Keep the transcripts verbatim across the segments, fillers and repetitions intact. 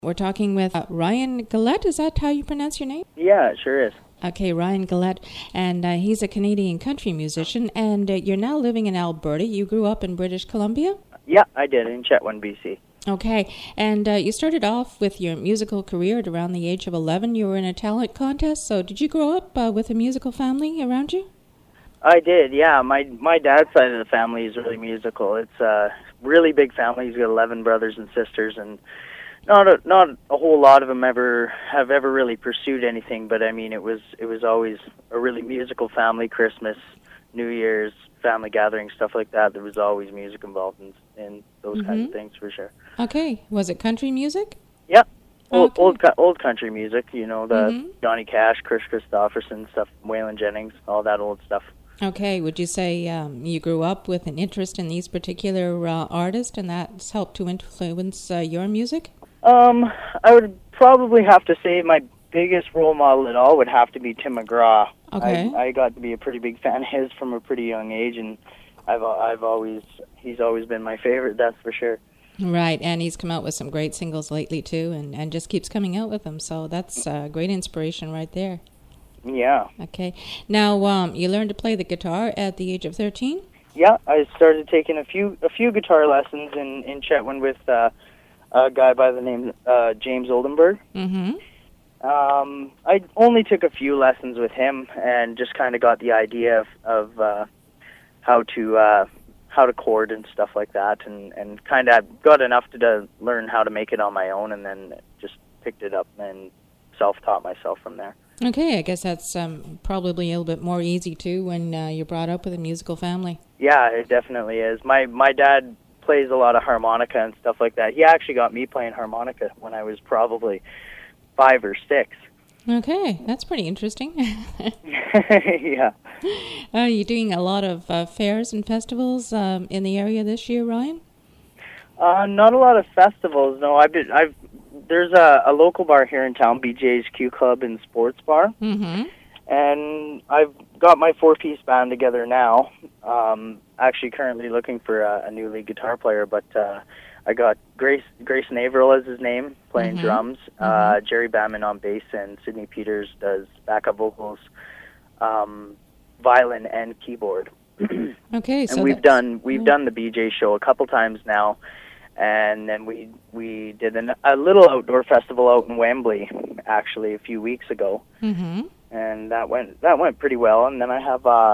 We're talking with uh, Ryan Gillette. Is that how you pronounce your name? Yeah, it sure is. Okay, Ryan Gillette, and uh, he's a Canadian country musician, and uh, you're now living in Alberta. You grew up in British Columbia? Yeah, I did, in Chetwynd, B C. Okay, and uh, you started off with your musical career at around the age of eleven. You were in a talent contest, so did you grow up uh, with a musical family around you? I did, yeah. My my dad's side of the family is really musical. It's a really big family. He's got eleven brothers and sisters, and not a, not a whole lot of them ever have ever really pursued anything. But I mean, it was it was always a really musical family. Christmas, New Year's, family gatherings, stuff like that. There was always music involved in, in those mm-hmm. kinds of things, for sure. Okay, was it country music? Yeah, old okay. old old country music. You know, the mm-hmm. Johnny Cash, Chris Christopherson stuff, Waylon Jennings, all that old stuff. Okay, would you say um, you grew up with an interest in these particular uh, artists, and that's helped to influence uh, your music? Um, I would probably have to say my biggest role model at all would have to be Tim McGraw. Okay. I, I got to be a pretty big fan of his from a pretty young age, and I've I've always he's always been my favorite. That's for sure. Right, and he's come out with some great singles lately too, and, and just keeps coming out with them. So that's a great inspiration right there. Yeah. Okay. Now, um, you learned to play the guitar at the age of thirteen? Yeah, I started taking a few a few guitar lessons in in Chetwynd with uh, a guy by the name uh, James Oldenburg. Mm-hmm. Um, I only took a few lessons with him and just kind of got the idea of, of uh, how to uh, how to chord and stuff like that, and, and kind of got enough to, to learn how to make it on my own, and then just picked it up and self-taught myself from there. Okay, I guess that's um, probably a little bit more easy too when uh, you're brought up with a musical family. Yeah, it definitely is. My my dad plays a lot of harmonica and stuff like that. He actually got me playing harmonica when I was probably five or six. Okay, that's pretty interesting. Yeah. Are you doing a lot of uh, fairs and festivals um, in the area this year, Ryan? Uh, not a lot of festivals. No, I've been, I've there's a, a local bar here in town, B J's Q Club and Sports Bar, mm-hmm. and I've got my four-piece band together now. Um, actually, currently looking for a, a new lead guitar player, but uh, I got Grace Grayson Averill as his name, playing mm-hmm. drums, mm-hmm. uh, Jerry Banman on bass, and Sidney Peters does backup vocals, um, violin, and keyboard. Okay, so and we've that's, done we've yeah. done the B J show a couple times now. And then we we did an, a little outdoor festival out in Wembley, actually, a few weeks ago, mm-hmm. and that went that went pretty well. And then I have a,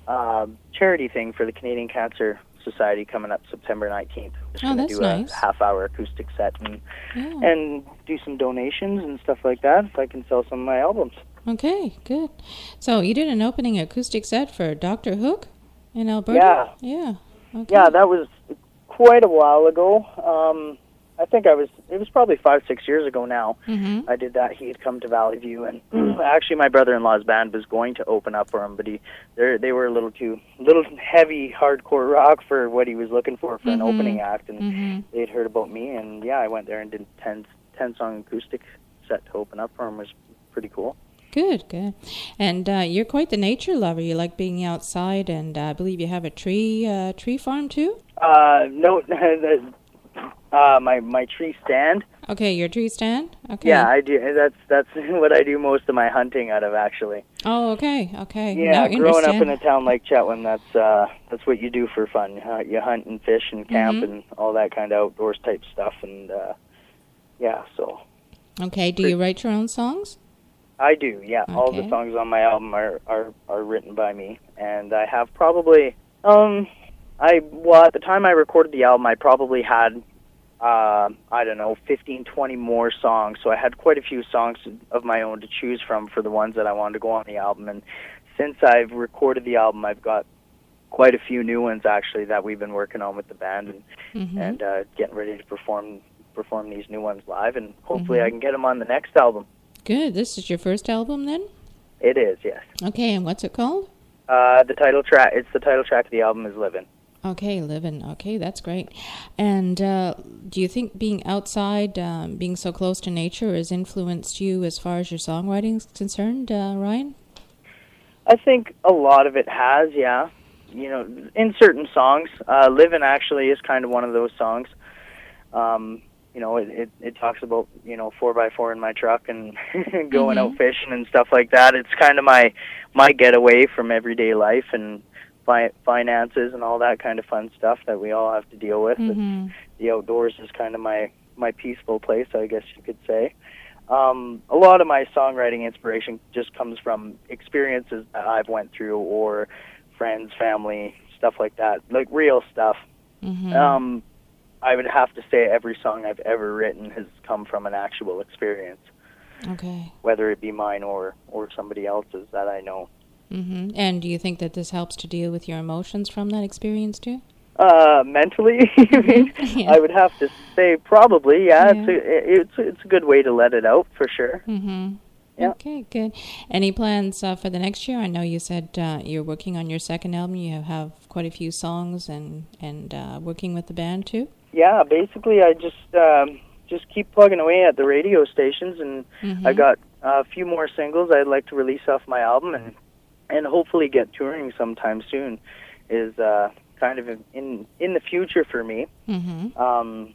a charity thing for the Canadian Cancer Society coming up September nineteenth. Just oh, gonna that's do nice. a half-hour acoustic set and yeah. and do some donations and stuff like that. If I can sell some of my albums. Okay, good. So you did an opening acoustic set for Doctor Hook in Alberta. Yeah, yeah, okay. yeah. That was quite a while ago. Um, I think I was, it was probably five, six years ago now. Mm-hmm. I did that. He had come to Valley View, and actually my brother-in-law's band was going to open up for him, but he, they were a little too, little heavy, hardcore rock for what he was looking for for mm-hmm. an opening act, and mm-hmm. they'd heard about me, and yeah, I went there and did a ten, ten-song acoustic set to open up for him. It was pretty cool. Good, good. And uh, you're quite the nature lover. You like being outside, and uh, I believe you have a tree uh, tree farm too? Uh, no, the, uh, my my tree stand. Okay, your tree stand? Okay. Yeah, I do. That's that's what I do most of my hunting out of, actually. Oh, okay, okay. Yeah, no, growing understand. up in a town like Chetwynd, that's uh, that's what you do for fun. You hunt, you hunt and fish and camp mm-hmm. and all that kind of outdoors type stuff, and uh, yeah, so. Okay, do you write your own songs? I do, yeah. Okay. All the songs on my album are, are, are written by me, and I have probably, um, I, well, at the time I recorded the album, I probably had, uh, I don't know, fifteen, twenty more songs, so I had quite a few songs of my own to choose from for the ones that I wanted to go on the album, and since I've recorded the album, I've got quite a few new ones, actually, that we've been working on with the band, and, mm-hmm. and uh, getting ready to perform perform these new ones live, and hopefully mm-hmm. I can get them on the next album. Good. This is your first album, then? It is, yes. Okay, and what's it called? Uh, the title track. It's the title track of the album is "Livin'." Okay, "Livin'." Okay, that's great. And uh, do you think being outside, um, being so close to nature, has influenced you as far as your songwriting is concerned, uh, Ryan? I think a lot of it has, yeah. You know, in certain songs, uh, "Livin'" actually is kind of one of those songs. Um, you know, it, it, it talks about, you know, four by four in my truck and going Mhm. out fishing and stuff like that. It's kind of my, my getaway from everyday life and fi- finances and all that kind of fun stuff that we all have to deal with. Mhm. It's, the outdoors is kind of my, my peaceful place, I guess you could say. Um, a lot of my songwriting inspiration just comes from experiences that I've went through, or friends, family, stuff like that, like real stuff. Mhm. Um, I would have to say every song I've ever written has come from an actual experience, Okay. whether it be mine or, or somebody else's that I know. Mhm. And do you think that this helps to deal with your emotions from that experience too? Uh, mentally, I mean, Yeah. I would have to say probably, yeah. Yeah. It's a, it's a, it's a good way to let it out for sure. Mm-hmm. Yeah. Okay, good. Any plans uh, for the next year? I know you said uh, you're working on your second album. You have, have quite a few songs and and uh, working with the band too. Yeah, basically, I just um, just keep plugging away at the radio stations, and Mhm. I got a few more singles I'd like to release off my album, and and hopefully get touring sometime soon. Is uh, kind of in in the future for me. Mm-hmm. Um,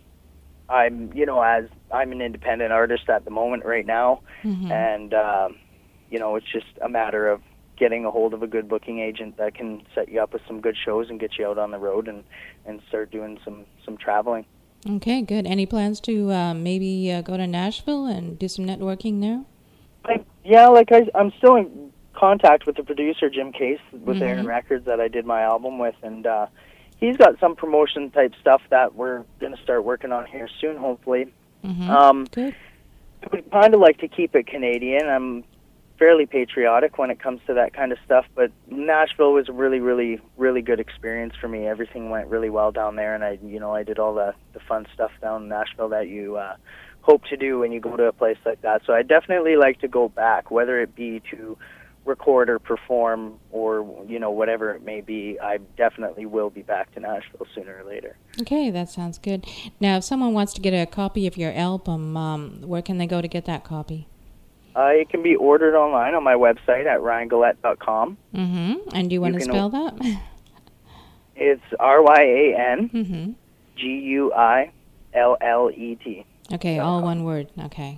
I'm you know as I'm an independent artist at the moment right now, Mm-hmm. and um, you know it's just a matter of getting a hold of a good booking agent that can set you up with some good shows and get you out on the road and, and start doing some, some traveling. Okay, good. Any plans to uh, maybe uh, go to Nashville and do some networking there? Like, yeah, like I, I'm still in contact with the producer, Jim Case, with Mhm. Aaron Records that I did my album with, and uh, he's got some promotion type stuff that we're going to start working on here soon, hopefully. Mm-hmm. Um, Good. I would kind of like to keep it Canadian. I'm fairly patriotic when it comes to that kind of stuff, but Nashville was a really, really, really good experience for me. Everything went really well down there, and I, you know, I did all the, the fun stuff down in Nashville that you uh, hope to do when you go to a place like that. So I definitely like to go back, whether it be to record or perform or, you know, whatever it may be. I definitely will be back to Nashville sooner or later. Okay, that sounds good. Now, if someone wants to get a copy of your album, um, where can they go to get that copy? Uh, it can be ordered online on my website at ryan gillette dot com. Mm-hmm. And do you want You to can spell that? It's R Y A N Mm-hmm. G U I L L E T. Okay, all one word. Okay.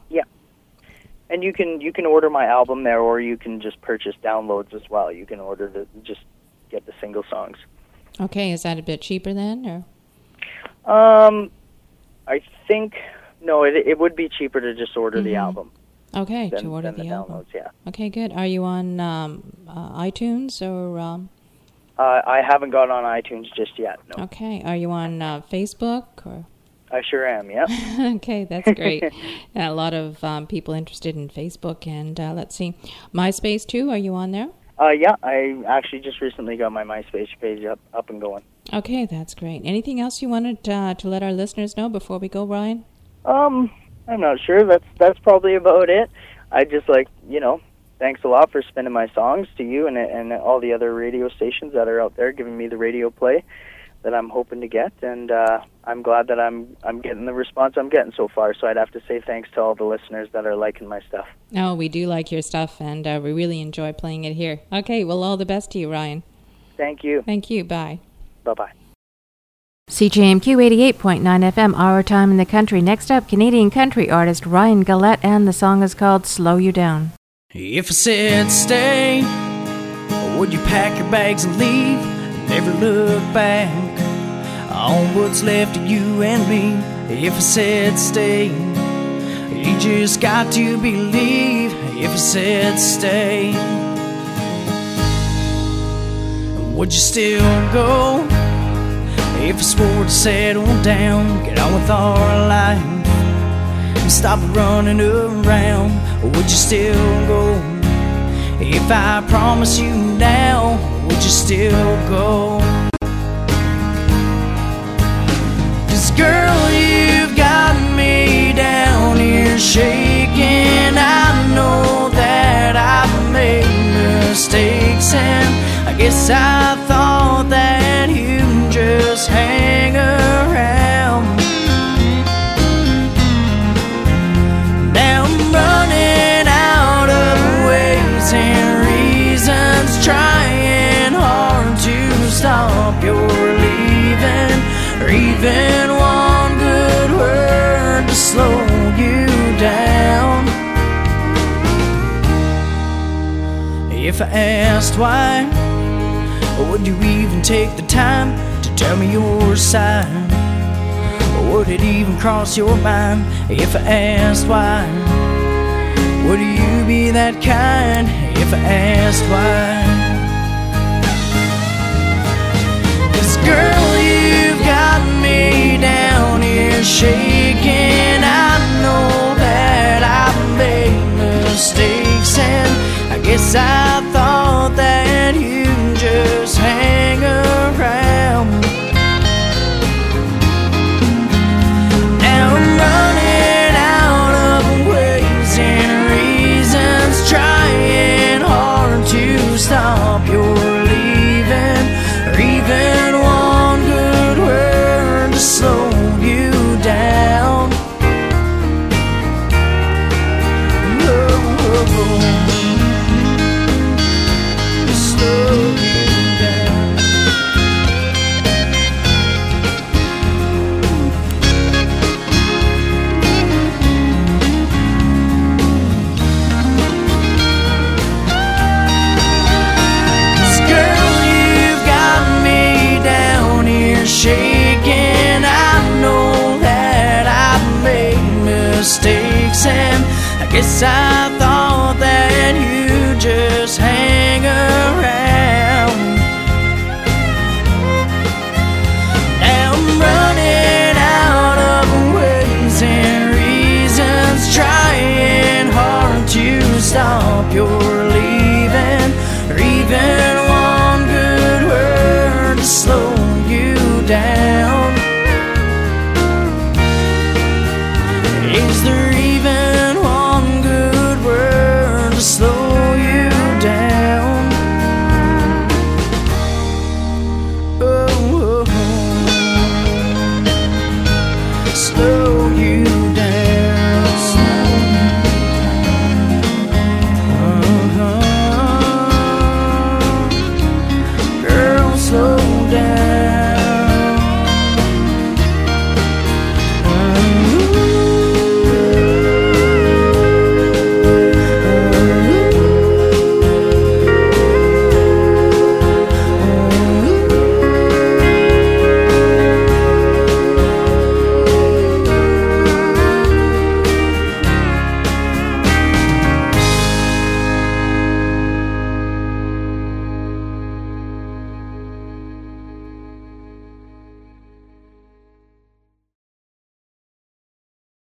And you can you can order my album there, or you can just purchase downloads as well. You can order the just get the single songs. Okay, is that a bit cheaper then, or? Um, I think no, it it would be cheaper to just order the Mhm. album Okay, than, to order than the, the album. downloads. Yeah. Okay, good. Are you on um, uh, iTunes or? Um, Uh, I haven't got on iTunes just yet. No, okay, are you on uh, Facebook or? I sure am. Yeah. Okay, that's great. A lot of um, people interested in Facebook, and uh, let's see, MySpace too. Are you on there? Uh, yeah, I actually just recently got my MySpace page up up and going. Okay, that's great. Anything else you wanted uh, to let our listeners know before we go, Ryan? Um, I'm not sure. That's that's probably about it. I just like you know, thanks a lot for spinning my songs to you and and all the other radio stations that are out there giving me the radio play that I'm hoping to get, and uh, I'm glad that I'm I'm getting the response I'm getting so far. So I'd have to say thanks to all the listeners that are liking my stuff. Oh, we do like your stuff, and uh, we really enjoy playing it here. Okay, well, all the best to you, Ryan. Thank you. Thank you. Bye. Bye bye. C J M Q eighty-eight point nine F M, Our Time in the Country. Next up, Canadian country artist Ryan Gillette, and the song is called Slow You Down. If I said stay, would you pack your bags and leave? Never look back on what's left of you and me. If I said stay, you just got to believe. If I said stay, would you still go? If I swore to settle down, get on with our life and stop running around, would you still go? If I promise you now, would you still go? 'Cause girl, you've got me down here shaking. I know that I've made mistakes, and I guess I thought that you'd just hang around. Now I'm running out of ways and reasons, trying hard to stop your leaving, or even one good word to if I asked why? Or would you even take the time to tell me your side? Or would it even cross your mind if I asked why? Would you be that kind if I asked why? 'Cause girl, you've got me down here shaking. I know that I've made mistakes, and I guess I thought that you just hang around. Now I'm running out of ways and reasons, trying hard to stop your leaving, or even one good word to slow you down. Oh, oh, oh. Shaking, I know that I've made mistakes, and I guess I thought